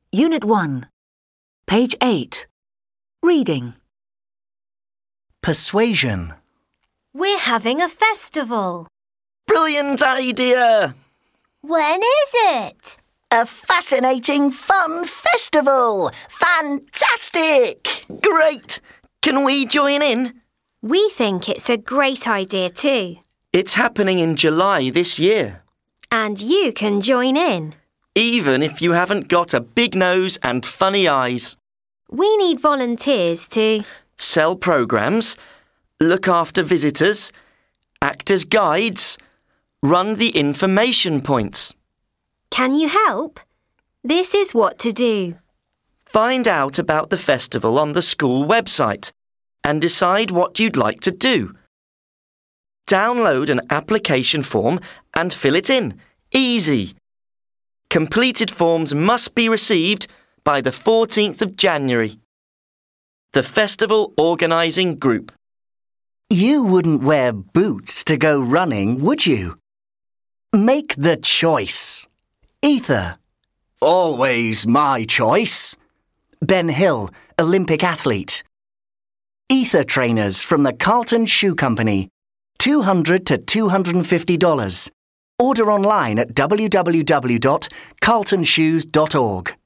Unit 1. Page 8. Reading. Persuasion. We're having a festival. Brilliant idea! When is it? A fascinating, fun festival! Fantastic! Great! Can we join in? We think it's a great idea too. It's happening in July this year. And you can join in. Even if you haven't got a big nose and funny eyes. We need volunteers to Sell programs, look after visitors, act as guides, run the information points. Can you help? This is what to do. Find out about the festival on the school website and decide what you'd like to do. Download an application form and fill it in. Easy. Completed forms must be received by the 14th of January. The Festival Organising Group. You wouldn't wear boots to go running, would you? Make the choice. Ether. Always my choice. Ben Hill, Olympic athlete. Ether trainers from the Carlton Shoe Company. $200 to $250. Order online at www.carltonshoes.org.